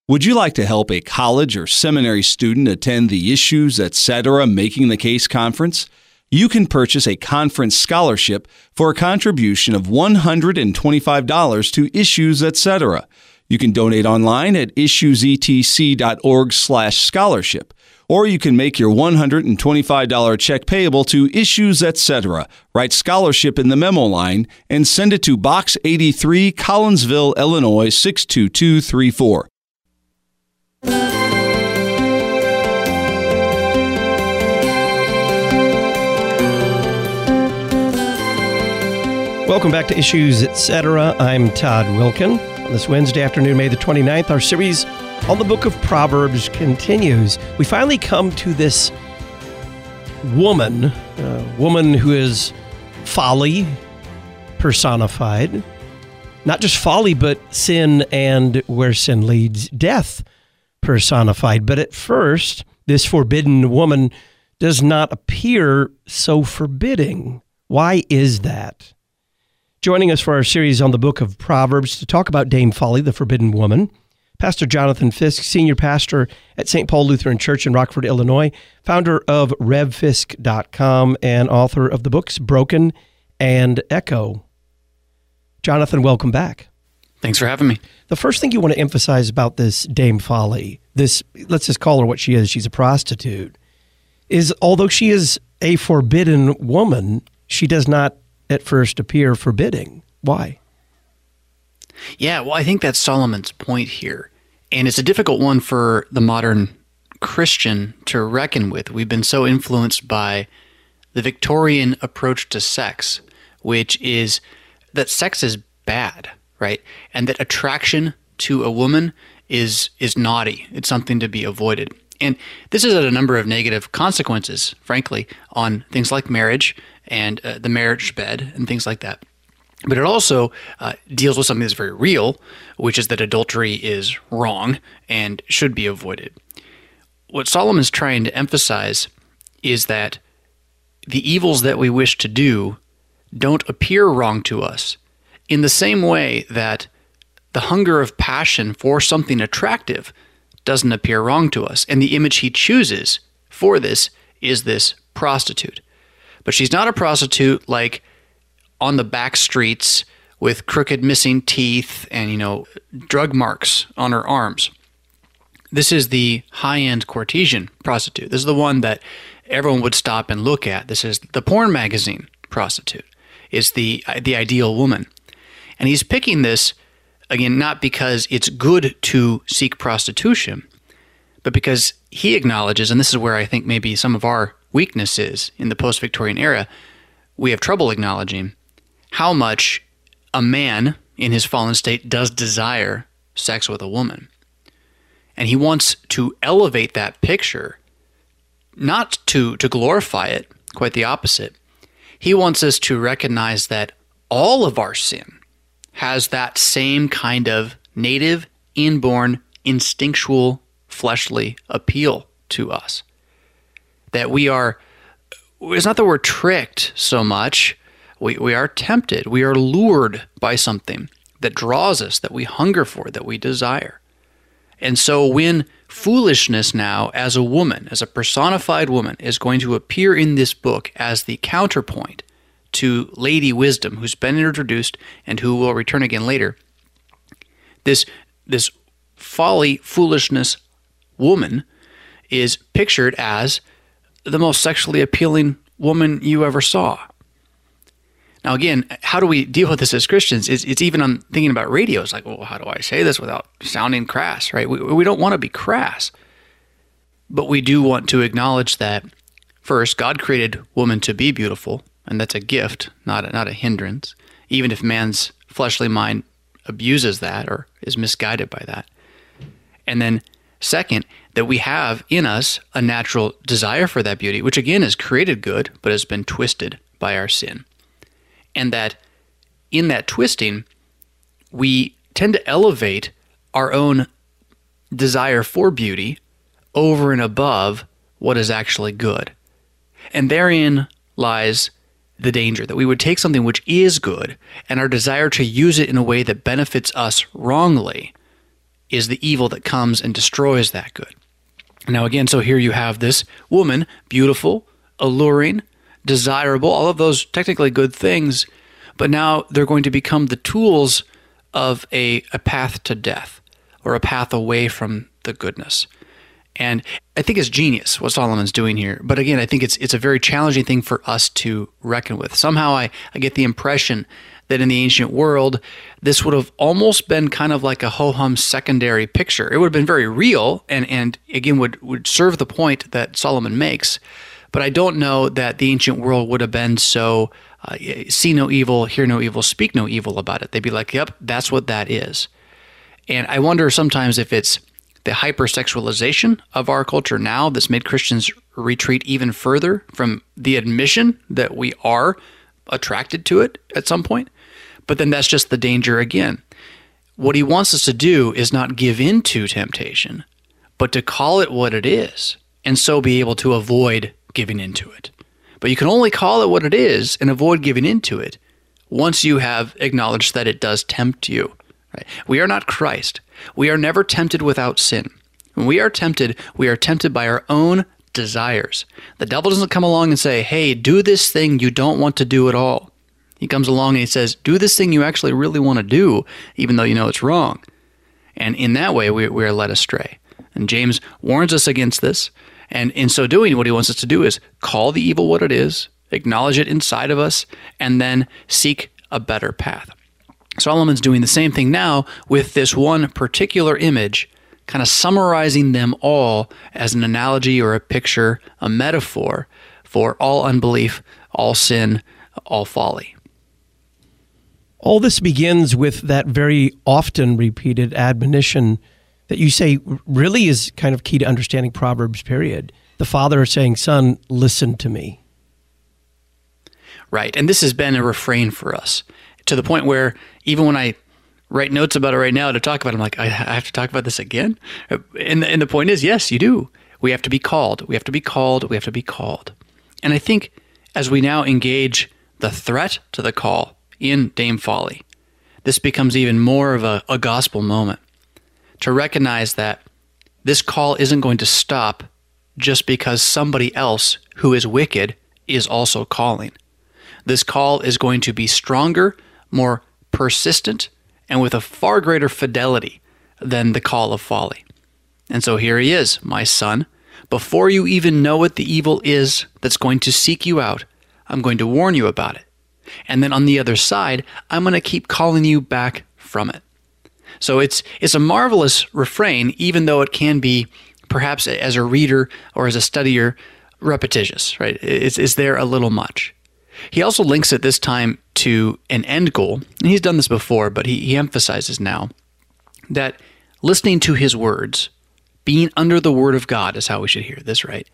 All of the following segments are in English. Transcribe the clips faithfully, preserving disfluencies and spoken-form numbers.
Would you like to help a college or seminary student attend the Issues, et cetera Making the Case conference? You can purchase a conference scholarship for a contribution of one hundred twenty-five dollars to Issues, et cetera. You can donate online at issuesetc.org slash scholarship, or you can make your one hundred twenty-five dollars check payable to Issues, et cetera. Write scholarship in the memo line and send it to Box eighty-three, Collinsville, Illinois six two two three four. Welcome back to Issues, et cetera. I'm Todd Wilkin. On this Wednesday afternoon, May the twenty-ninth, our series on the book of Proverbs continues. We finally come to this woman, a woman who is folly personified. Not just folly, but sin, and where sin leads, death personified. But at first, this forbidden woman does not appear so forbidding. Why is that? Joining us for our series on the book of Proverbs to talk about Dame Folly, the forbidden woman, Pastor Jonathan Fisk, senior pastor at Saint Paul Lutheran Church in Rockford, Illinois, founder of rev fisk dot com, and author of the books Broken and Echo. Jonathan, welcome back. Thanks for having me. The first thing you want to emphasize about this Dame Folly, this, let's just call her what she is, she's a prostitute, is although she is a forbidden woman, she does not at first appear forbidding. Why? Yeah, well, I think that's Solomon's point here. And it's a difficult one for the modern Christian to reckon with. We've been so influenced by the Victorian approach to sex, which is that sex is bad, right? And that attraction to a woman is is naughty. It's something to be avoided. And this has had a number of negative consequences, frankly, on things like marriage and uh, the marriage bed and things like that. But it also uh, deals with something that's very real, which is that adultery is wrong and should be avoided. What Solomon's trying to emphasize is that the evils that we wish to do don't appear wrong to us in the same way that the hunger of passion for something attractive doesn't appear wrong to us. And the image he chooses for this is this prostitute. But she's not a prostitute like on the back streets with crooked missing teeth and, you know, drug marks on her arms. This is the high-end courtesan prostitute. This is the one that everyone would stop and look at. This is the porn magazine prostitute. It's the the ideal woman. And he's picking this, again, not because it's good to seek prostitution, but because he acknowledges, and this is where I think maybe some of our weakness is in the post-Victorian era, we have trouble acknowledging how much a man in his fallen state does desire sex with a woman. And he wants to elevate that picture, not to, to glorify it, quite the opposite. He wants us to recognize that all of our sin has that same kind of native, inborn, instinctual, fleshly appeal to us. That we are, it's not that we're tricked so much, we, we are tempted, we are lured by something that draws us, that we hunger for, that we desire. And so when foolishness now, as a woman, as a personified woman, is going to appear in this book as the counterpoint to Lady Wisdom, who's been introduced and who will return again later, this, this folly, foolishness woman is pictured as the most sexually appealing woman you ever saw. Now, again, how do we deal with this as Christians? It's, it's even on thinking about radio. It's like, well, how do I say this without sounding crass, right? We, we don't want to be crass. But we do want to acknowledge that, first, God created woman to be beautiful, and that's a gift, not a, not a hindrance, even if man's fleshly mind abuses that or is misguided by that. And then, second, that we have in us a natural desire for that beauty, which again is created good, but has been twisted by our sin. And that in that twisting, we tend to elevate our own desire for beauty over and above what is actually good. And therein lies the danger, that we would take something which is good and our desire to use it in a way that benefits us wrongly is the evil that comes and destroys that good. Now again, so here you have this woman, beautiful, alluring, desirable, all of those technically good things, but now they're going to become the tools of a, a path to death or a path away from the goodness. And I think it's genius what Solomon's doing here. But again, I think it's it's a very challenging thing for us to reckon with. Somehow I, I get the impression that in the ancient world, this would have almost been kind of like a ho-hum secondary picture. It would have been very real and, and again, would, would serve the point that Solomon makes. But I don't know that the ancient world would have been so uh, see no evil, hear no evil, speak no evil about it. They'd be like, yep, that's what that is. And I wonder sometimes if it's the hypersexualization of our culture now that's made Christians retreat even further from the admission that we are attracted to it at some point. But then that's just the danger again. What he wants us to do is not give in to temptation, but to call it what it is, and so be able to avoid giving into it. But you can only call it what it is and avoid giving into it once you have acknowledged that it does tempt you. Right? We are not Christ. We are never tempted without sin. When we are tempted, we are tempted by our own desires. The devil doesn't come along and say, hey, do this thing you don't want to do at all. He comes along and he says, do this thing you actually really want to do, even though you know it's wrong. And in that way, we, we are led astray. And James warns us against this. And in so doing, what he wants us to do is call the evil what it is, acknowledge it inside of us, and then seek a better path. Solomon's doing the same thing now with this one particular image, kind of summarizing them all as an analogy or a picture, a metaphor for all unbelief, all sin, all folly. All this begins with that very often repeated admonition that you say really is kind of key to understanding Proverbs, period. The father is saying, son, listen to me. Right, and this has been a refrain for us, to the point where even when I write notes about it right now to talk about it, I'm like, I have to talk about this again? And the, and the point is, yes, you do. We have to be called. We have to be called. We have to be called. And I think as we now engage the threat to the call in Dame Folly, this becomes even more of a, a gospel moment to recognize that this call isn't going to stop just because somebody else who is wicked is also calling. This call is going to be stronger, more persistent, and with a far greater fidelity than the call of folly. And so here he is, my son. Before you even know what the evil is that's going to seek you out, I'm going to warn you about it. And then on the other side, I'm going to keep calling you back from it. So it's it's a marvelous refrain, even though it can be, perhaps as a reader or as a studier, repetitious, right? It's, it's there a little much. He also links it this time to an end goal, and he's done this before, but he, he emphasizes now that listening to his words, being under the word of God is how we should hear this, right,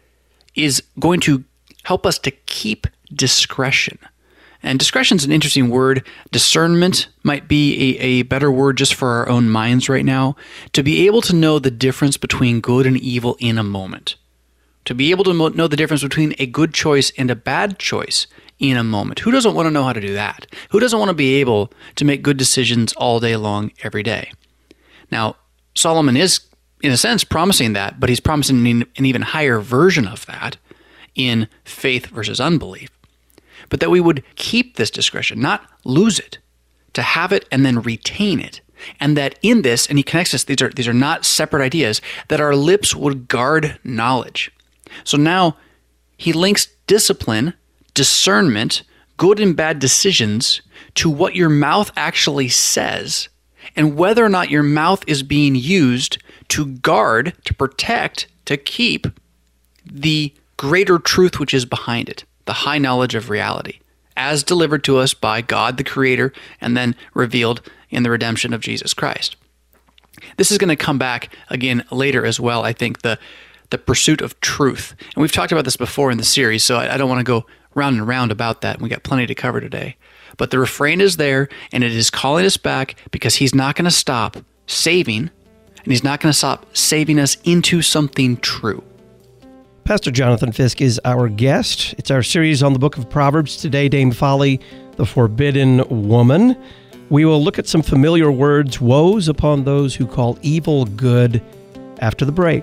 is going to help us to keep discretion. And discretion is an interesting word. Discernment might be a, a better word just for our own minds right now, to be able to know the difference between good and evil in a moment. To be able to know the difference between a good choice and a bad choice in a moment. Who doesn't want to know how to do that? Who doesn't want to be able to make good decisions all day long, every day? Now, Solomon is, in a sense, promising that, but he's promising an even higher version of that in faith versus unbelief. But that we would keep this discretion, not lose it, to have it and then retain it. And that in this, and he connects this, these are, these are not separate ideas, that our lips would guard knowledge. So now he links discipline, discernment, good and bad decisions to what your mouth actually says and whether or not your mouth is being used to guard, to protect, to keep the greater truth which is behind it, the high knowledge of reality, as delivered to us by God the Creator and then revealed in the redemption of Jesus Christ. This is going to come back again later as well, I think, the the pursuit of truth. And we've talked about this before in the series, so I, I don't want to go round and round about that. We got plenty to cover today. But the refrain is there, and it is calling us back because he's not going to stop saving, and he's not going to stop saving us into something true. Pastor Jonathan Fisk is our guest. It's our series on the book of Proverbs. Today, Dame Folly, the Forbidden Woman. We will look at some familiar words, woes upon those who call evil good, after the break.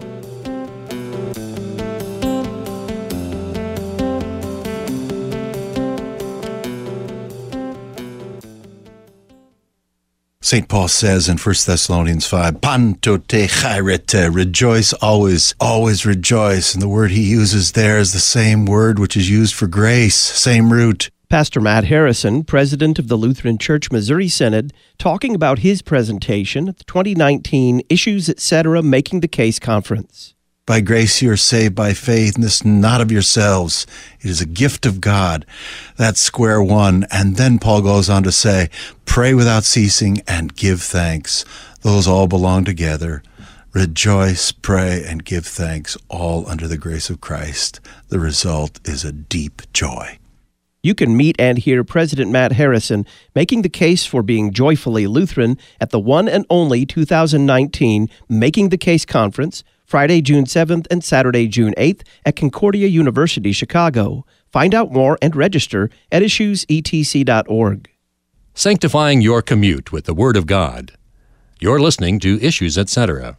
Saint Paul says in First Thessalonians five, Panto te chairete, rejoice always, always rejoice. And the word he uses there is the same word which is used for grace, same root. Pastor Matt Harrison, president of the Lutheran Church Missouri Synod, talking about his presentation at the twenty nineteen Issues, et cetera. Making the Case Conference. By grace you are saved by faith, and this not of yourselves. It is a gift of God. That's square one. And then Paul goes on to say, pray without ceasing and give thanks. Those all belong together. Rejoice, pray, and give thanks, all under the grace of Christ. The result is a deep joy. You can meet and hear President Matt Harrison making the case for being joyfully Lutheran at the one and only two thousand nineteen Making the Case Conference, Friday, June seventh and Saturday, June eighth at Concordia University, Chicago. Find out more and register at issues e t c dot org. Sanctifying your commute with the Word of God. You're listening to Issues, et cetera.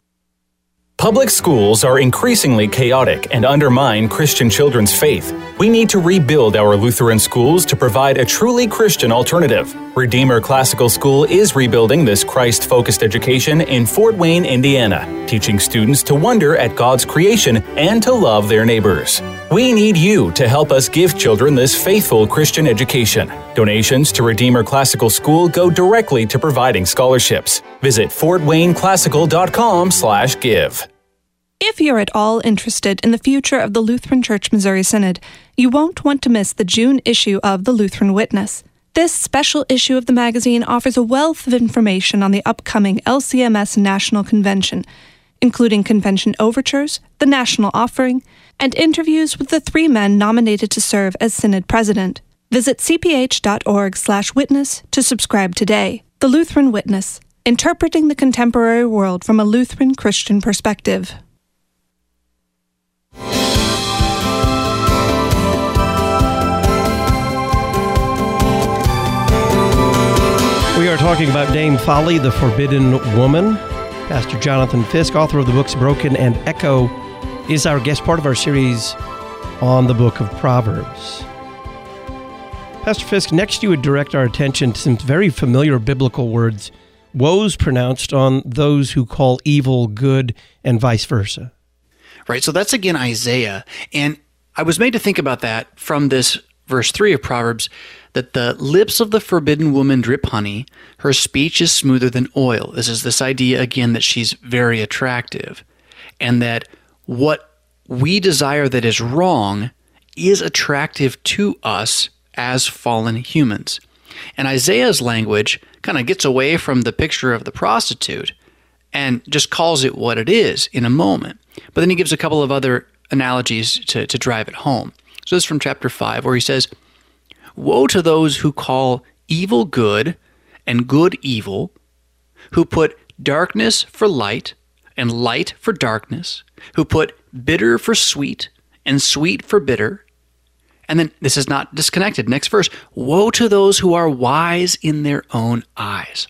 Public schools are increasingly chaotic and undermine Christian children's faith. We need to rebuild our Lutheran schools to provide a truly Christian alternative. Redeemer Classical School is rebuilding this Christ-focused education in Fort Wayne, Indiana, teaching students to wonder at God's creation and to love their neighbors. We need you to help us give children this faithful Christian education. Donations to Redeemer Classical School go directly to providing scholarships. Visit fort wayne classical dot com slash give. If you're at all interested in the future of the Lutheran Church Missouri Synod, you won't want to miss the June issue of the Lutheran Witness. This special issue of the magazine offers a wealth of information on the upcoming L C M S National Convention, including convention overtures, the national offering, and interviews with the three men nominated to serve as Synod President. Visit c p h dot org slash witness to subscribe today. The Lutheran Witness, interpreting the contemporary world from a Lutheran Christian perspective. We are talking about Dame Folly, the Forbidden Woman. Pastor Jonathan Fisk, author of the books Broken and Echo, is our guest, part of our series on the book of Proverbs. Pastor Fisk, next you would direct our attention to some very familiar biblical words, woes pronounced on those who call evil good and vice versa. Right, so that's again Isaiah. And I was made to think about that from this verse three of Proverbs, that the lips of the forbidden woman drip honey, her speech is smoother than oil. This is this idea, again, that she's very attractive, and that what we desire that is wrong is attractive to us as fallen humans. And Isaiah's language kind of gets away from the picture of the prostitute and just calls it what it is in a moment. But then he gives a couple of other analogies to, to drive it home. So this is from chapter five, where he says, woe to those who call evil good and good evil, who put darkness for light and light for darkness, who put bitter for sweet and sweet for bitter. And then this is not disconnected. Next verse, woe to those who are wise in their own eyes.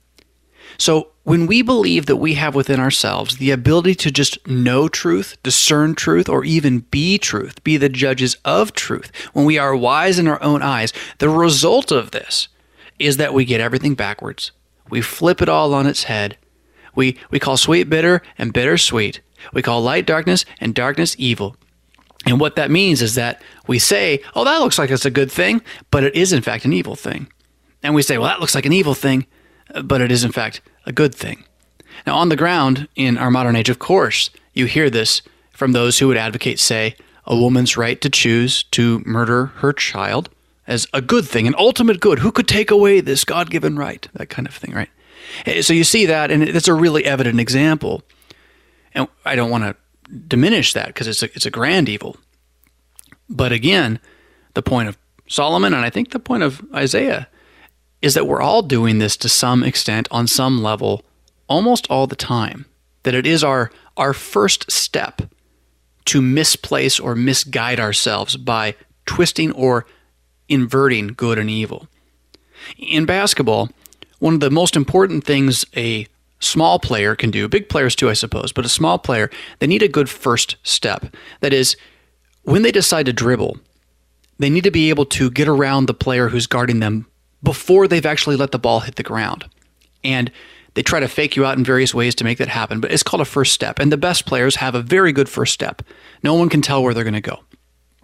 So when we believe that we have within ourselves the ability to just know truth, discern truth, or even be truth, be the judges of truth, when we are wise in our own eyes, the result of this is that we get everything backwards. We flip it all on its head. We, we call sweet bitter and bitter sweet. We call light darkness and darkness evil. And what that means is that we say, oh, that looks like it's a good thing, but it is in fact an evil thing. And we say, well, that looks like an evil thing, but it is in fact a good thing. Now, on the ground, in our modern age, of course, you hear this from those who would advocate, say, a woman's right to choose to murder her child as a good thing, an ultimate good. Who could take away this God-given right? That kind of thing, right? So you see that, and it's a really evident example. And I don't want to diminish that because it's a, it's a grand evil. But again, the point of Solomon, and I think the point of Isaiah, is that we're all doing this to some extent, on some level, almost all the time. That it is our, our first step to misplace or misguide ourselves by twisting or inverting good and evil. In basketball, one of the most important things a small player can do, big players too, I suppose, but a small player, they need a good first step. That is, when they decide to dribble, they need to be able to get around the player who's guarding them before they've actually let the ball hit the ground. And they try to fake you out in various ways to make that happen, but it's called a first step. And the best players have a very good first step. No one can tell where they're going to go.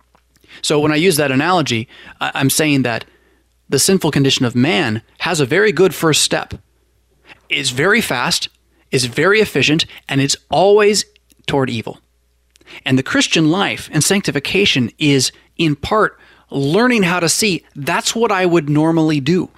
So when I use that analogy, I'm saying that the sinful condition of man has a very good first step. It's very fast, it's very efficient, and it's always toward evil. And the Christian life and sanctification is, in part, learning how to see that's what I would normally do.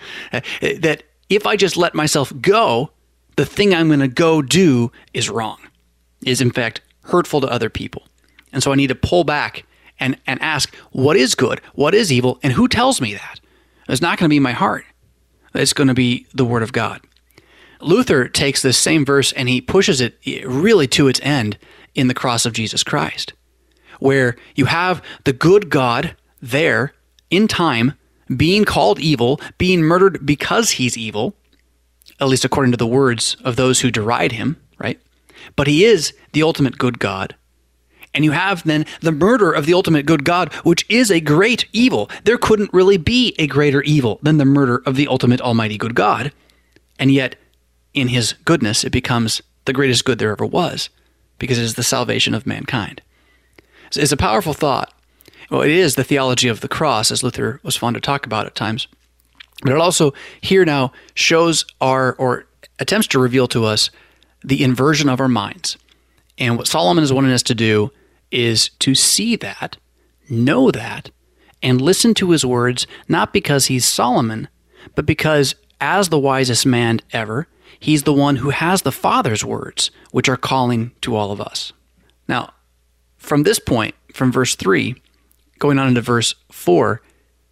That if I just let myself go, the thing I'm going to go do is wrong, is in fact hurtful to other people. And so I need to pull back and, and ask, what is good? What is evil? And who tells me that? It's not going to be my heart. It's going to be the Word of God. Luther takes this same verse and he pushes it really to its end in the cross of Jesus Christ, where you have the good God there in time being called evil, being murdered because he's evil, at least according to the words of those who deride him, right? But he is the ultimate good God. And you have then the murder of the ultimate good God, which is a great evil. There couldn't really be a greater evil than the murder of the ultimate almighty good God. And yet, in his goodness, it becomes the greatest good there ever was, because it is the salvation of mankind. It's a powerful thought. Well, it is the theology of the cross, as Luther was fond to talk about at times. But it also here now shows our, or attempts to reveal to us, the inversion of our minds. And what Solomon is wanting us to do is to see that, know that, and listen to his words, not because he's Solomon, but because as the wisest man ever, he's the one who has the Father's words, which are calling to all of us. Now, from this point, from verse three, going on into verse four,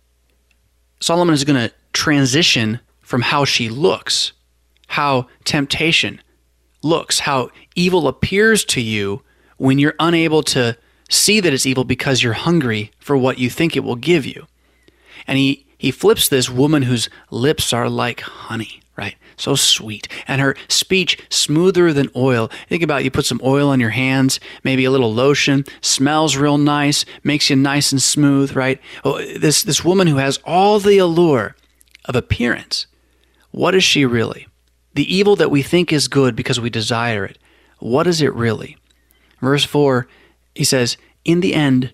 Solomon is going to transition from how she looks, how temptation looks, how evil appears to you when you're unable to see that it's evil because you're hungry for what you think it will give you. And he, he flips this woman whose lips are like honey, right? So sweet. And her speech smoother than oil. Think about it, you put some oil on your hands, maybe a little lotion, smells real nice, makes you nice and smooth, right? Oh, this, this woman who has all the allure of appearance, what is she really? The evil that we think is good because we desire it, what is it really? Verse four, he says, in the end,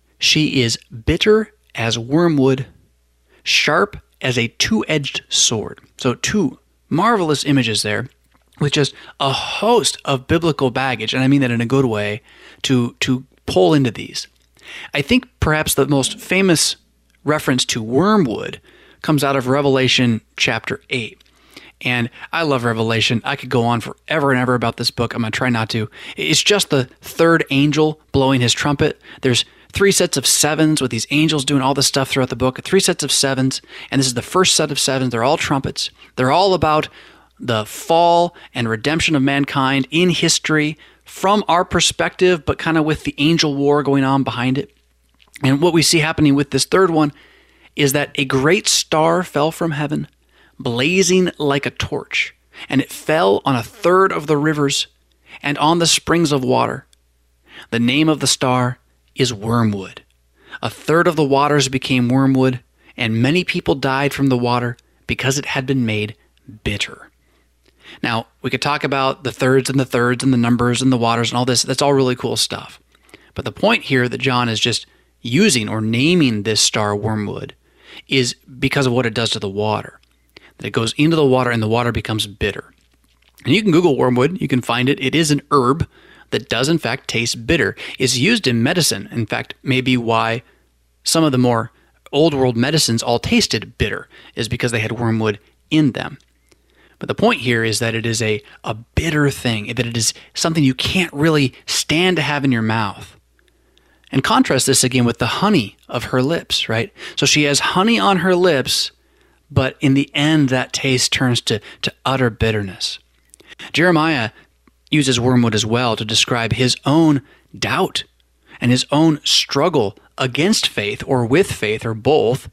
she is bitter as wormwood, sharp as a two-edged sword. So two marvelous images there with just a host of biblical baggage, and I mean that in a good way, to, to pull into these. I think perhaps the most famous reference to wormwood comes out of Revelation chapter eight. And I love Revelation. I could go on forever and ever about this book. I'm going to try not to. It's just the third angel blowing his trumpet. There's three sets of sevens with these angels doing all this stuff throughout the book. Three sets of sevens. And this is the first set of sevens. They're all trumpets. They're all about the fall and redemption of mankind in history from our perspective, but kind of with the angel war going on behind it. And what we see happening with this third one is that a great star fell from heaven, blazing like a torch, and it fell on a third of the rivers and on the springs of water. The name of the star is Wormwood. A third of the waters became wormwood, and many people died from the water because it had been made bitter. Now, we could talk about the thirds and the thirds and the numbers and the waters and all this. That's all really cool stuff. But the point here that John is just using or naming this star wormwood is because of what it does to the water. That it goes into the water and the water becomes bitter. And you can Google wormwood, you can find it. It is an herb that does in fact taste bitter. It's used in medicine. In fact, maybe why some of the more old world medicines all tasted bitter is because they had wormwood in them. But the point here is that it is a, a bitter thing, that it is something you can't really stand to have in your mouth. And contrast this again with the honey of her lips, right? So she has honey on her lips, but in the end, that taste turns to, to utter bitterness. Jeremiah uses wormwood as well to describe his own doubt and his own struggle against faith or with faith or both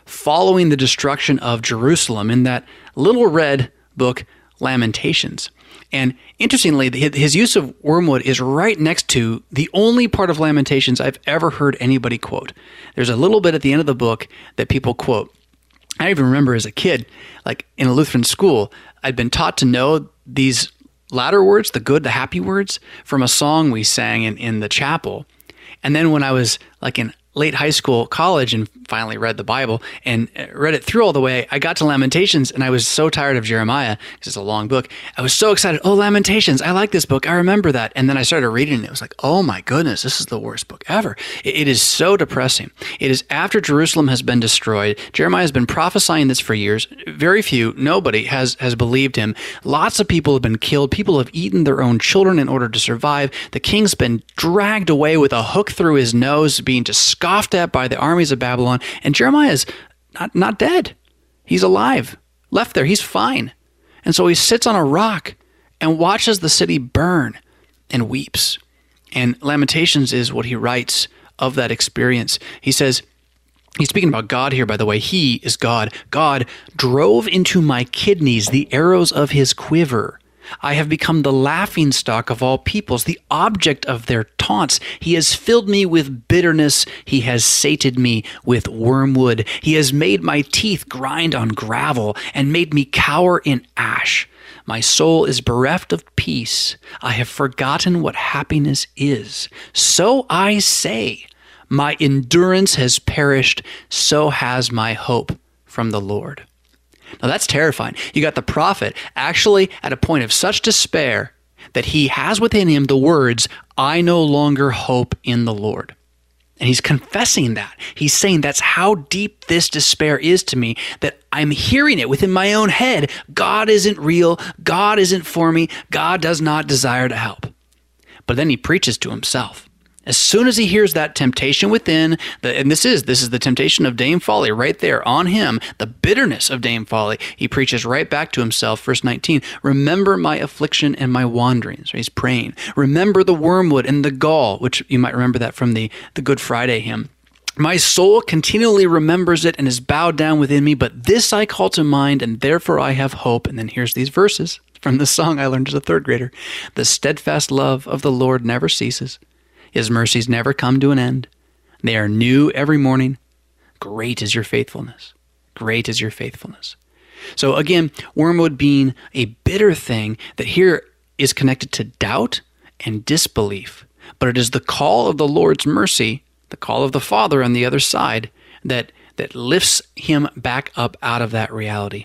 following the destruction of Jerusalem in that little red book, Lamentations. And interestingly, his use of wormwood is right next to the only part of Lamentations I've ever heard anybody quote. There's a little bit at the end of the book that people quote. I even remember as a kid, like in a Lutheran school, I'd been taught to know these latter words, the good, the happy words, from a song we sang in, in the chapel. And then when I was like in late high school, college, and finally read the Bible and read it through all the way, I got to Lamentations and I was so tired of Jeremiah because it's a long book. I was so excited. Oh, Lamentations. I like this book. I remember that. And then I started reading it and it was like, oh my goodness, this is the worst book ever. It, it is so depressing. It is after Jerusalem has been destroyed. Jeremiah has been prophesying this for years. Very few, nobody has, has believed him. Lots of people have been killed. People have eaten their own children in order to survive. The king's been dragged away with a hook through his nose, being just scoffed at by the armies of Babylon, and Jeremiah is not, not dead. He's alive, left there. He's fine. And so he sits on a rock and watches the city burn and weeps. And Lamentations is what he writes of that experience. He says, he's speaking about God here, by the way. He is God. God drove into my kidneys the arrows of his quiver. I have become the laughingstock of all peoples, the object of their taunts. He has filled me with bitterness. He has sated me with wormwood. He has made my teeth grind on gravel and made me cower in ash. My soul is bereft of peace. I have forgotten what happiness is. So I say, my endurance has perished. So has my hope from the Lord. Now that's terrifying. You got the prophet actually at a point of such despair that he has within him the words, I no longer hope in the Lord. And he's confessing that. He's saying that's how deep this despair is to me, that I'm hearing it within my own head. God isn't real. God isn't for me. God does not desire to help. But then he preaches to himself. As soon as he hears that temptation within, the, and this is this is the temptation of Dame Folly right there on him, the bitterness of Dame Folly, he preaches right back to himself. Verse nineteen, remember my affliction and my wanderings. He's praying. Remember the wormwood and the gall, which you might remember that from the, the Good Friday hymn. My soul continually remembers it and is bowed down within me, but this I call to mind, and therefore I have hope. And then here's these verses from the song I learned as a third grader. The steadfast love of the Lord never ceases. His mercies never come to an end. They are new every morning. Great is your faithfulness. Great is your faithfulness. So again, wormwood being a bitter thing that here is connected to doubt and disbelief. But it is the call of the Lord's mercy, the call of the Father on the other side, that, that lifts him back up out of that reality.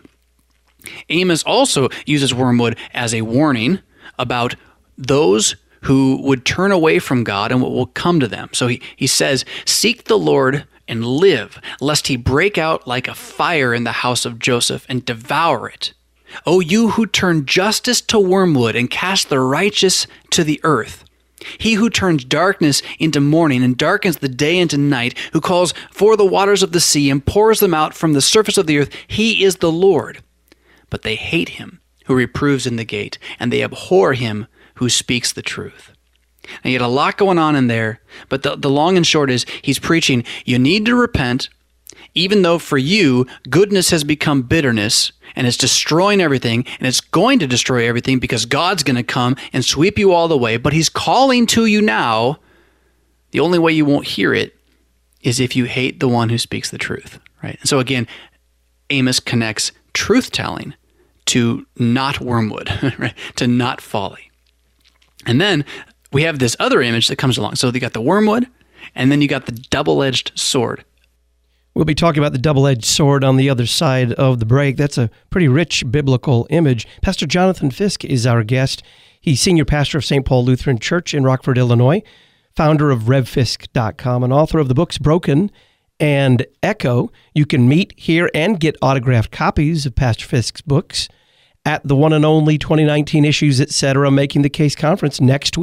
Amos also uses wormwood as a warning about those who would turn away from God and what will come to them. So he, he says, seek the Lord and live, lest he break out like a fire in the house of Joseph and devour it. O you who turn justice to wormwood and cast the righteous to the earth. He who turns darkness into morning and darkens the day into night, who calls for the waters of the sea and pours them out from the surface of the earth, he is the Lord. But they hate him who reproves in the gate, and they abhor him who speaks the truth. Now, you get a lot going on in there, but the, the long and short is he's preaching, you need to repent, even though for you, goodness has become bitterness, and it's destroying everything, and it's going to destroy everything because God's going to come and sweep you all the way, but he's calling to you now. The only way you won't hear it is if you hate the one who speaks the truth, right? And so again, Amos connects truth-telling to not wormwood, right? To not folly. And then we have this other image that comes along. So you got the wormwood, and then you got the double-edged sword. We'll be talking about the double-edged sword on the other side of the break. That's a pretty rich biblical image. Pastor Jonathan Fisk is our guest. He's senior pastor of Saint Paul Lutheran Church in Rockford, Illinois, founder of rev fisk dot com, and author of the books Broken and Echo. You can meet here and get autographed copies of Pastor Fisk's books at the one and only twenty nineteen Issues, et cetera, Making the Case Conference next week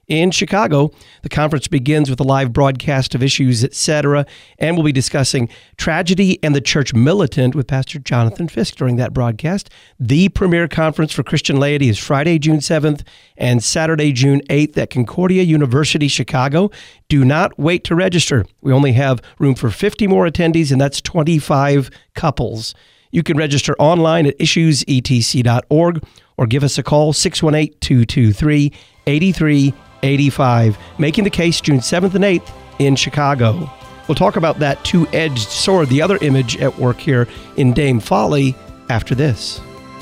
in Chicago. The conference begins with a live broadcast of Issues, et cetera, and we'll be discussing tragedy and the church militant with Pastor Jonathan Fisk during that broadcast. The premier conference for Christian laity is Friday, June seventh and Saturday, June eighth at Concordia University, Chicago. Do not wait to register. We only have room for fifty more attendees, and that's twenty-five couples. You can register online at issues e t c dot org or give us a call, six one eight, two two three, eight three eight five. Making the Case, June seventh and eighth in Chicago. We'll talk about that two-edged sword, the other image at work here in Dame Folly, after this.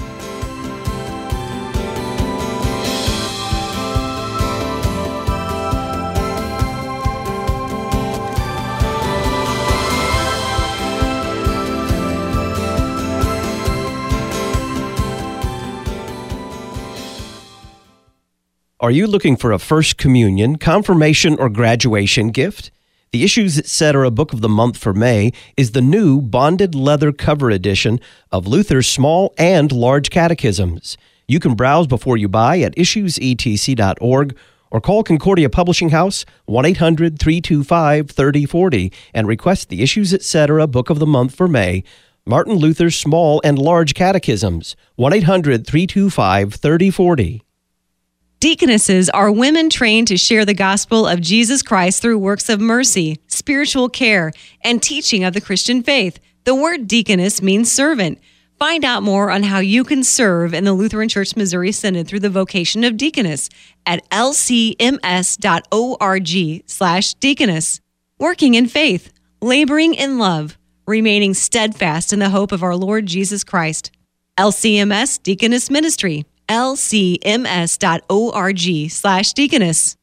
Are you looking for a First Communion, confirmation, or graduation gift? The Issues, et cetera. Book of the Month for May is the new bonded leather cover edition of Luther's Small and Large Catechisms. You can browse before you buy at issues e t c dot org or call Concordia Publishing House one eight hundred, three two five, three oh four oh and request the Issues, et cetera. Book of the Month for May, Martin Luther's Small and Large Catechisms, one eight hundred, three two five, three oh four oh. Deaconesses are women trained to share the gospel of Jesus Christ through works of mercy, spiritual care, and teaching of the Christian faith. The word deaconess means servant. Find out more on how you can serve in the Lutheran Church Missouri Synod through the vocation of deaconess at l c m s dot org slash deaconess. Working in faith, laboring in love, remaining steadfast in the hope of our Lord Jesus Christ. L C M S Deaconess Ministry. l c m s dot org slash deaconess.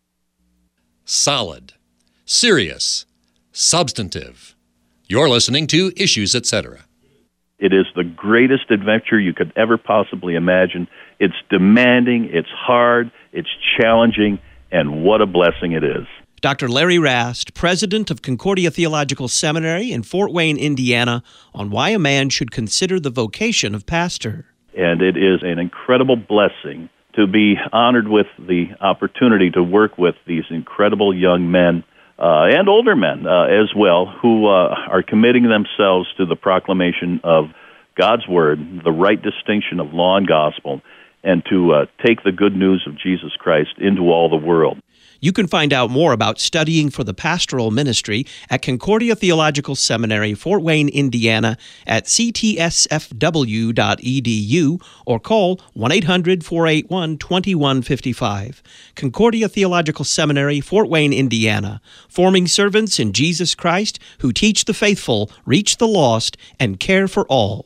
Solid, serious, substantive. You're listening to Issues, et cetera. It is the greatest adventure you could ever possibly imagine. It's demanding, it's hard, it's challenging, and what a blessing it is. Doctor Larry Rast, president of Concordia Theological Seminary in Fort Wayne, Indiana, on why a man should consider the vocation of pastor. And it is an incredible blessing to be honored with the opportunity to work with these incredible young men uh, and older men uh, as well, who uh, are committing themselves to the proclamation of God's Word, the right distinction of law and gospel, and to uh, take the good news of Jesus Christ into all the world. You can find out more about studying for the pastoral ministry at Concordia Theological Seminary, Fort Wayne, Indiana, at c t s f w dot e d u or call one eight hundred, four eight one, two one five five. Concordia Theological Seminary, Fort Wayne, Indiana, forming servants in Jesus Christ who teach the faithful, reach the lost, and care for all.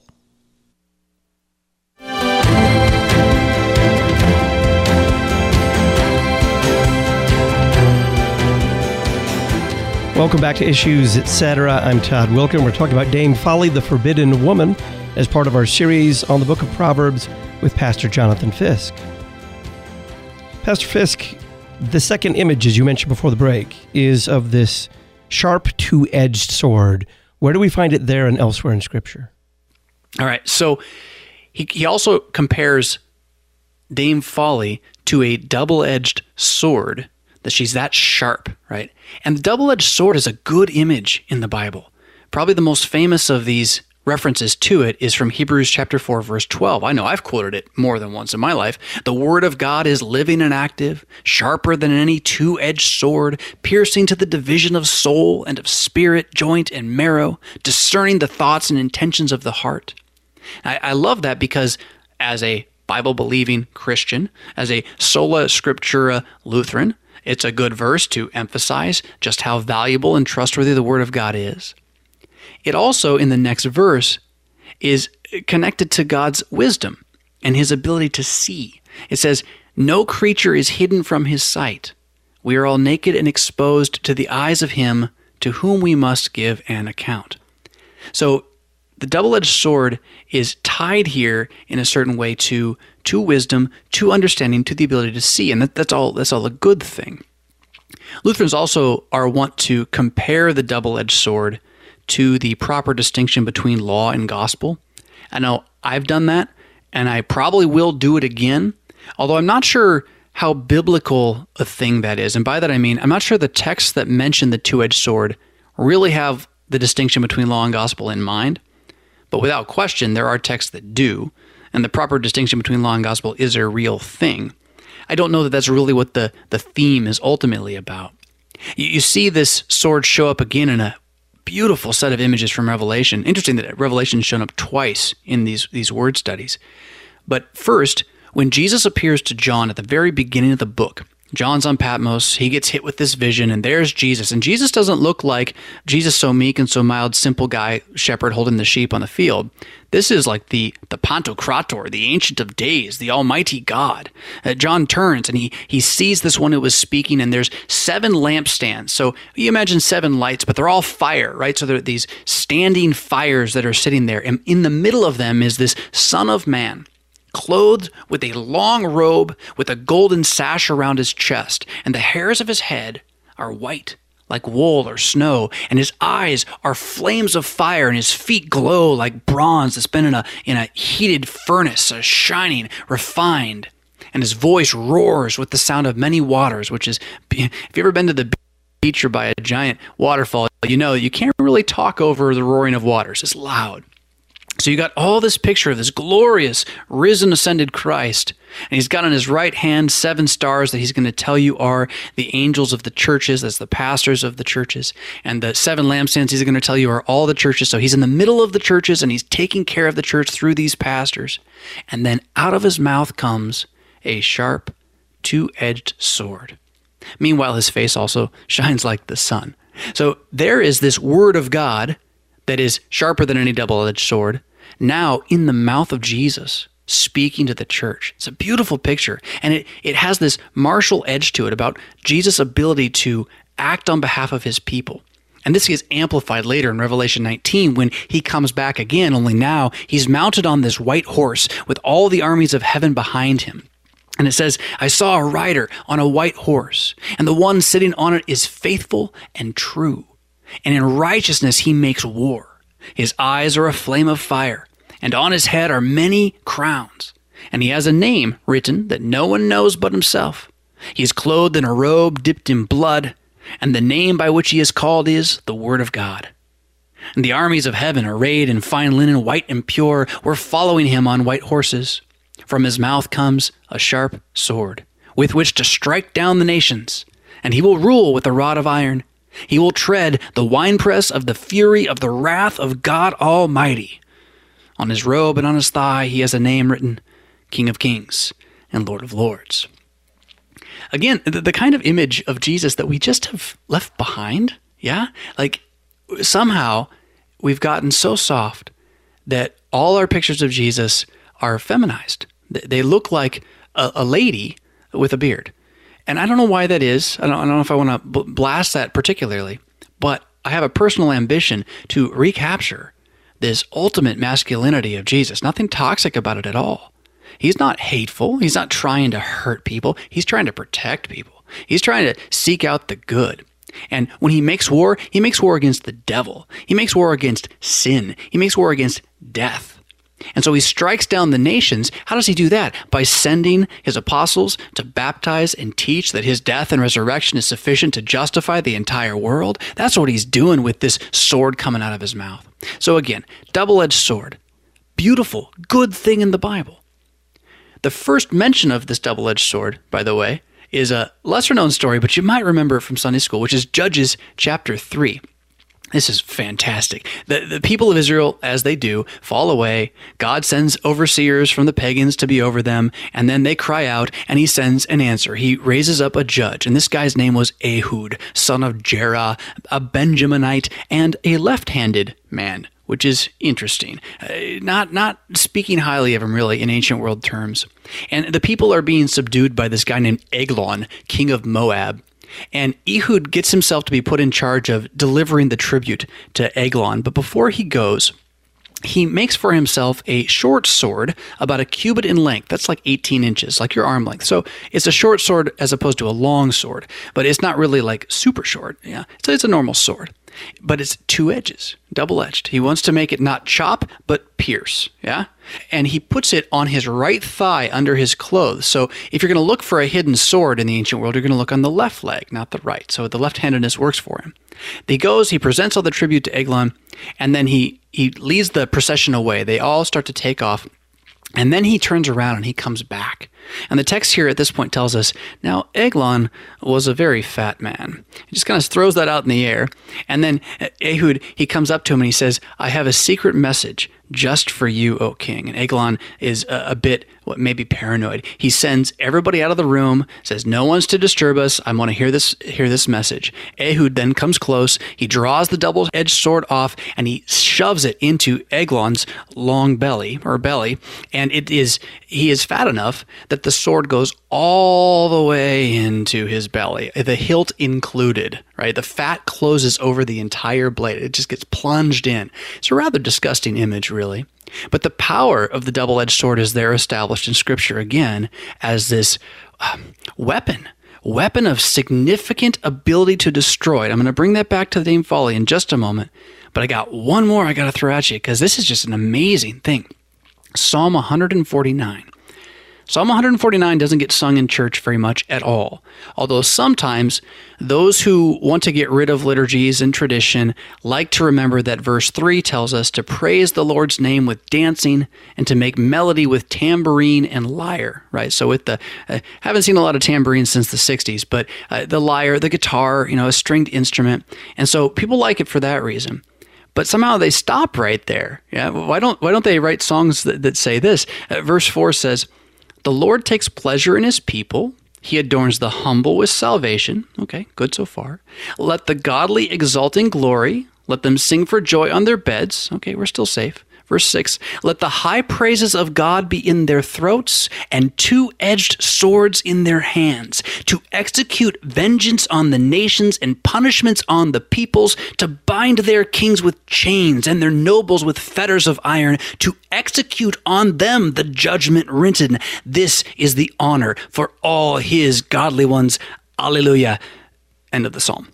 Welcome back to Issues, et cetera. I'm Todd Wilken. We're talking about Dame Folly, the Forbidden Woman, as part of our series on the book of Proverbs with Pastor Jonathan Fisk. Pastor Fisk, the second image, as you mentioned before the break, is of this sharp two-edged sword. Where do we find it there and elsewhere in Scripture? All right, so he, he also compares Dame Folly to a double-edged sword, that she's that sharp, right? And the double-edged sword is a good image in the Bible. Probably the most famous of these references to it is from Hebrews chapter four, verse twelve. I know I've quoted it more than once in my life. The word of God is living and active, sharper than any two-edged sword, piercing to the division of soul and of spirit, joint, and marrow, discerning the thoughts and intentions of the heart. I, I love that because as a Bible-believing Christian, as a sola scriptura Lutheran, it's a good verse to emphasize just how valuable and trustworthy the Word of God is. It also, in the next verse, is connected to God's wisdom and His ability to see. It says, "No creature is hidden from His sight. We are all naked and exposed to the eyes of Him to whom we must give an account." So the double-edged sword is tied here in a certain way to, to wisdom, to understanding, to the ability to see, and that, that's all that's all a good thing. Lutherans also are wont to compare the double-edged sword to the proper distinction between law and gospel. I know I've done that, and I probably will do it again, although I'm not sure how biblical a thing that is. And by that I mean, I'm not sure the texts that mention the two-edged sword really have the distinction between law and gospel in mind. But without question, there are texts that do, and the proper distinction between law and gospel is a real thing. I don't know that that's really what the, the theme is ultimately about. You, you see this sword show up again in a beautiful set of images from Revelation. Interesting that Revelation is shown up twice in these, these word studies. But first, when Jesus appears to John at the very beginning of the book, John's on Patmos, he gets hit with this vision, and there's Jesus. And Jesus doesn't look like Jesus so meek and so mild, simple guy, shepherd holding the sheep on the field. This is like the, the Pantocrator, the Ancient of Days, the Almighty God. Uh, John turns, and he, he sees this one who was speaking, and there's seven lampstands. So you imagine seven lights, but they're all fire, right? So there are these standing fires that are sitting there. And in the middle of them is this Son of Man, clothed with a long robe with a golden sash around his chest, and the hairs of his head are white, like wool or snow, and his eyes are flames of fire, and his feet glow like bronze that's been in a, in a heated furnace, uh, shining, refined, and his voice roars with the sound of many waters, which is, if you've ever been to the beach or by a giant waterfall, you know you can't really talk over the roaring of waters. It's loud. So you got all this picture of this glorious, risen, ascended Christ, and he's got on his right hand seven stars that he's going to tell you are the angels of the churches, that's the pastors of the churches, and the seven lampstands he's going to tell you are all the churches. So he's in the middle of the churches, and he's taking care of the church through these pastors. And then out of his mouth comes a sharp, two-edged sword. Meanwhile, his face also shines like the sun. So there is this word of God that is sharper than any double-edged sword, now in the mouth of Jesus, speaking to the church. It's a beautiful picture, and it, it has this martial edge to it about Jesus' ability to act on behalf of his people. And this gets amplified later in Revelation nineteen when he comes back again, only now he's mounted on this white horse with all the armies of heaven behind him. And it says, I saw a rider on a white horse, and the one sitting on it is faithful and true. And in righteousness he makes war. His eyes are a flame of fire, and on his head are many crowns. And he has a name written that no one knows but himself. He is clothed in a robe dipped in blood, and the name by which he is called is the Word of God. And the armies of heaven, arrayed in fine linen, white and pure, were following him on white horses. From his mouth comes a sharp sword, with which to strike down the nations, and he will rule with a rod of iron. He will tread the winepress of the fury of the wrath of God Almighty. On his robe and on his thigh he has a name written, King of Kings and Lord of Lords. Again, the, the kind of image of Jesus that we just have left behind, yeah? Like, somehow we've gotten so soft that all our pictures of Jesus are feminized. They look like a, a lady with a beard. And I don't know why that is. I don't, I don't know if I want to b- blast that particularly, but I have a personal ambition to recapture this ultimate masculinity of Jesus. Nothing toxic about it at all. He's not hateful. He's not trying to hurt people. He's trying to protect people. He's trying to seek out the good. And when he makes war, he makes war against the devil. He makes war against sin. He makes war against death. And so he strikes down the nations. How does he do that? By sending his apostles to baptize and teach that his death and resurrection is sufficient to justify the entire world. That's what he's doing with this sword coming out of his mouth. So again, double-edged sword. Beautiful, good thing in the Bible. The first mention of this double-edged sword, by the way, is a lesser-known story, but you might remember it from Sunday school, which is Judges chapter three. This is fantastic. The, the people of Israel, as they do, fall away. God sends overseers from the pagans to be over them, and then they cry out, and he sends an answer. He raises up a judge, and this guy's name was Ehud, son of Jerah, a Benjaminite, and a left-handed man, which is interesting. Uh, not, not speaking highly of him, really, in ancient world terms. And the people are being subdued by this guy named Eglon, king of Moab. And Ehud gets himself to be put in charge of delivering the tribute to Eglon. But before he goes, he makes for himself a short sword about a cubit in length. That's like eighteen inches, like your arm length. So it's a short sword as opposed to a long sword. But it's not really like super short. Yeah, so it's a normal sword. but it's two edges, double-edged. He wants to make it not chop, but pierce, yeah? And he puts it on his right thigh under his clothes. So if you're going to look for a hidden sword in the ancient world, you're going to look on the left leg, not the right. So the left-handedness works for him. He goes, he presents all the tribute to Eglon, and then he, he leads the procession away. They all start to take off. And then he turns around and he comes back. And the text here at this point tells us, now Eglon was a very fat man. He just kind of throws that out in the air. And then Ehud, he comes up to him and he says, I have a secret message just for you, O king. And Eglon is a, a bit, what, maybe paranoid. He sends everybody out of the room, says, no one's to disturb us. I want to hear this, hear this message. Ehud then comes close. He draws the double-edged sword off and he shoves it into Eglon's long belly or belly. And it is, he is fat enough that the sword goes all the way into his belly, the hilt included, right? The fat closes over the entire blade. It just gets plunged in. It's a rather disgusting image, really. But the power of the double-edged sword is there established in Scripture again as this um, weapon, weapon of significant ability to destroy. I'm going to bring that back to Dame Folly in just a moment. But I got one more I got to throw at you because this is just an amazing thing. Psalm one forty-nine. Psalm one forty-nine doesn't get sung in church very much at all, although sometimes those who want to get rid of liturgies and tradition like to remember that verse three tells us to praise the Lord's name with dancing and to make melody with tambourine and lyre, right? So with the, uh, haven't seen a lot of tambourines since the sixties, but uh, the lyre, the guitar, you know, a stringed instrument, and so people like it for that reason. But somehow they stop right there. Yeah, why don't why don't they write songs that, that say this? Uh, verse four says, the Lord takes pleasure in his people. He adorns the humble with salvation. Okay, good so far. Let the godly exult in glory. Let them sing for joy on their beds. Okay, we're still safe. Verse six, let the high praises of God be in their throats and two-edged swords in their hands, to execute vengeance on the nations and punishments on the peoples, to bind their kings with chains and their nobles with fetters of iron, to execute on them the judgment written. This is the honor for all his godly ones. Alleluia. End of the psalm.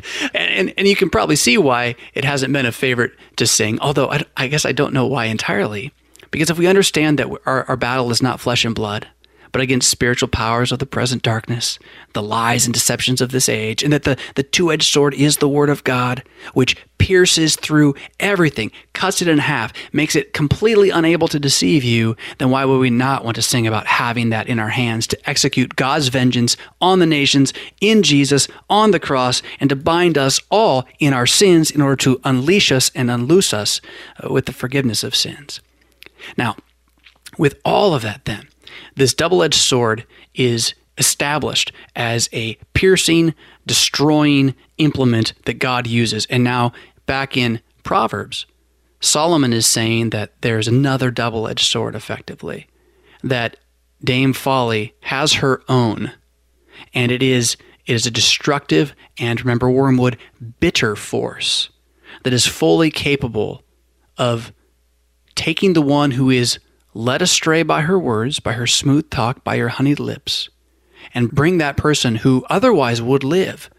and, and you can probably see why it hasn't been a favorite to sing, although I, I guess I don't know why entirely. Because if we understand that our, our battle is not flesh and blood, but against spiritual powers of the present darkness, the lies and deceptions of this age, and that the, the two-edged sword is the word of God, which pierces through everything, cuts it in half, makes it completely unable to deceive you, then why would we not want to sing about having that in our hands to execute God's vengeance on the nations, in Jesus, on the cross, and to bind us all in our sins in order to unleash us and unloose us with the forgiveness of sins. Now, with all of that then, this double-edged sword is established as a piercing, destroying implement that God uses. And now, back in Proverbs, Solomon is saying that there's another double-edged sword, effectively, that Dame Folly has her own, and it is, it is a destructive and, remember Wormwood, bitter force that is fully capable of taking the one who is led astray by her words, by her smooth talk, by her honeyed lips, and bring that person who otherwise would live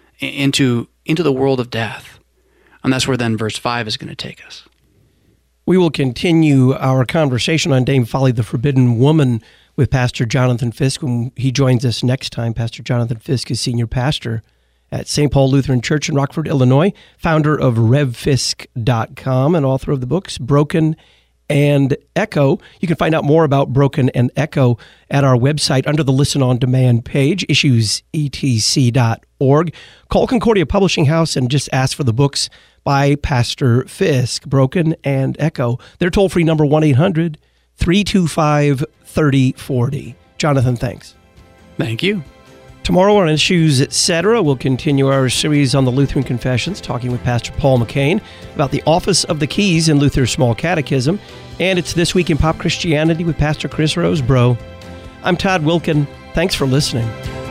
into, into the world of death. And that's where then verse five is going to take us. We will continue our conversation on Dame Folly, the Forbidden Woman, with Pastor Jonathan Fisk when he joins us next time. Pastor Jonathan Fisk is senior pastor at Saint Paul Lutheran Church in Rockford, Illinois, founder of rev fisk dot com and author of the books Broken and Echo. You can find out more about Broken and Echo at our website under the Listen on Demand page, issues e t c dot org. Call Concordia Publishing House and just ask for the books by Pastor Fisk, Broken and Echo. Their toll-free number, one eight hundred three two five three oh four oh. Jonathan, thanks. Thank you. Tomorrow on Issues Etc., we'll continue our series on the Lutheran Confessions, talking with Pastor Paul McCain about the office of the keys in Luther's Small Catechism. And it's This Week in Pop Christianity with Pastor Chris Rosebrough. I'm Todd Wilkin. Thanks for listening.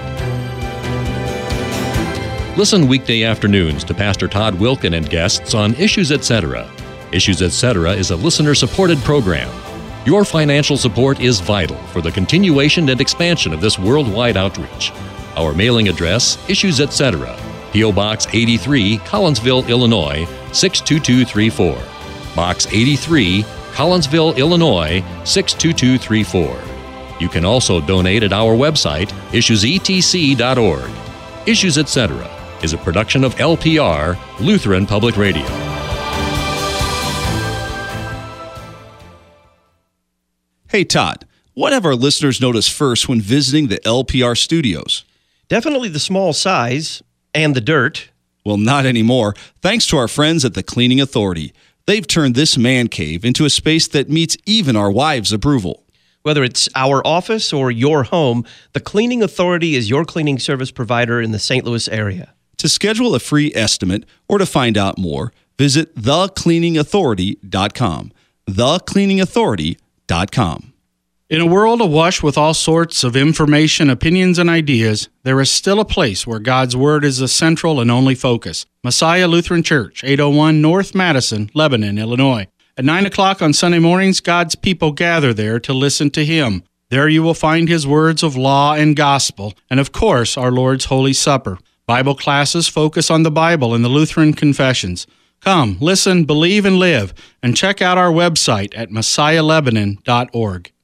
Listen weekday afternoons to Pastor Todd Wilkin and guests on Issues Etc. Issues Etc. is a listener-supported program. Your financial support is vital for the continuation and expansion of this worldwide outreach. Our mailing address, Issues Etc., P O. Box eighty-three, Collinsville, Illinois, six two two three four. Box eighty-three, Collinsville, Illinois, six two two three four. You can also donate at our website, issues e t c dot org. Issues Etc. is a production of L P R, Lutheran Public Radio. Hey, Todd, what have our listeners noticed first when visiting the L P R studios? Definitely the small size and the dirt. Well, not anymore, thanks to our friends at the Cleaning Authority. They've turned this man cave into a space that meets even our wives' approval. Whether it's our office or your home, the Cleaning Authority is your cleaning service provider in the Saint Louis area. To schedule a free estimate or to find out more, visit the cleaning authority dot com. the cleaning authority dot com. In a world awash with all sorts of information, opinions, and ideas, there is still a place where God's Word is the central and only focus. Messiah Lutheran Church, eight oh one North Madison, Lebanon, Illinois. At nine o'clock on Sunday mornings, God's people gather there to listen to Him. There you will find His words of law and gospel, and of course, our Lord's Holy Supper. Bible classes focus on the Bible and the Lutheran confessions. Come, listen, believe, and live, and check out our website at messiah lebanon dot org.